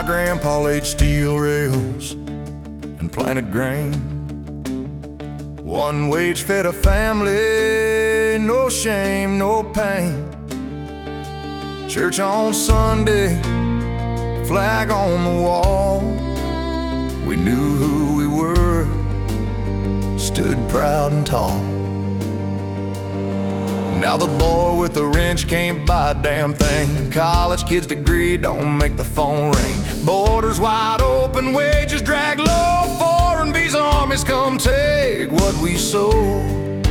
grandpa laid steel rails and planted grain. One wage fed a family, no shame, no pain. Church on Sunday, flag on the wall. We knew who we were, stood proud and tall. Now the boy with the wrench can't buy a damn thing. College kid's degree don't make the phone ring. Borders wide open, wages drag low. Foreign visa armies come take what we sold.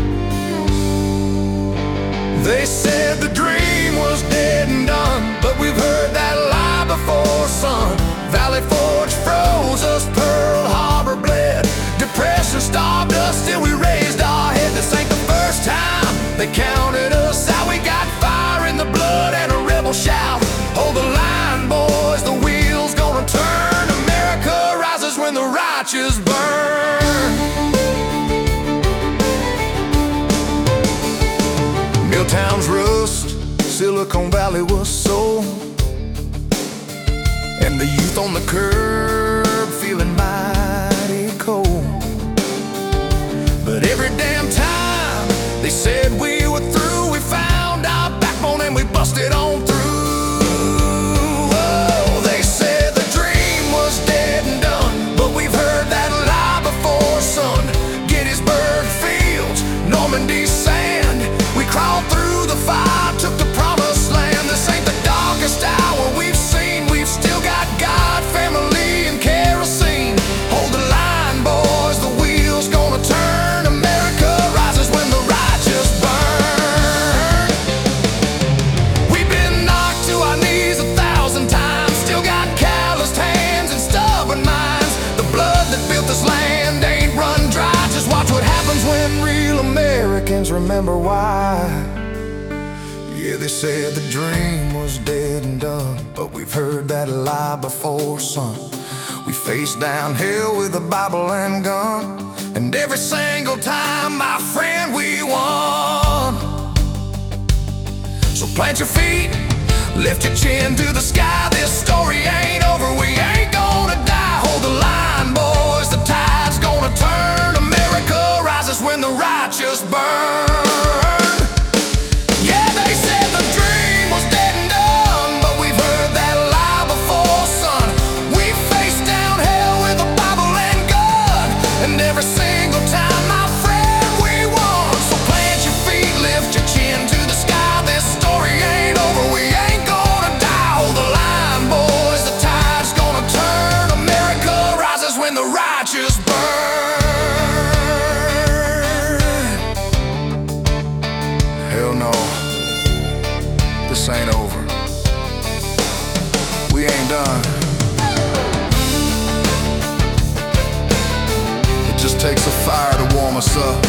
They said the dream was dead and done, but we've heard that lie before, son. Valley Forge froze us, Pearl Harbor bled, depression starved us, still we raised our head. This ain't the first time they counted us out. We got fire in the blood and a rebel shout. Hold the line, boys, the wheel's gonna turn. America rises when the righteous burn. Milltown's rust, Silicon Valley was sold, and the youth on the curb feeling mighty cold. But every damn time they said we were through, we found our backbone and we busted on through. Oh, they said the dream was dead and done, but we've heard that lie before, son. Gettysburg Fields, Normandy sand, we crawled through the fire, took the promised land. This ain't the darkest hour we've seen. We've still got God, family, and kerosene. Hold the line, boys, the wheel's gonna turn. America rises when the righteous burn. We've been knocked to our knees 1,000 times, still got calloused hands and stubborn minds. The blood that built this land ain't run dry. Just watch what happens when real Americans remember why. Yeah, they said the dream was dead and done, but we've heard that lie before, son. We faced down hell with a Bible and gun, and every single time, my friend, we won. So plant your feet, lift your chin to the sky. This story ain't over, we ain't gonna die. Hold the line, boys, the tide's gonna turn. America rises when the righteous burn. Yeah, they said the dream was dead and done, but we've heard that lie before, son. We faced down hell with a Bible and gun, and every single time, my friend, we won. So plant your feet, lift your chin to the sky. This story ain't over, we ain't gonna die. Hold the line, boys, the tide's gonna turn. America rises when the righteous burn. Hell no, this ain't over. We ain't done. It just takes a fire to warm us up.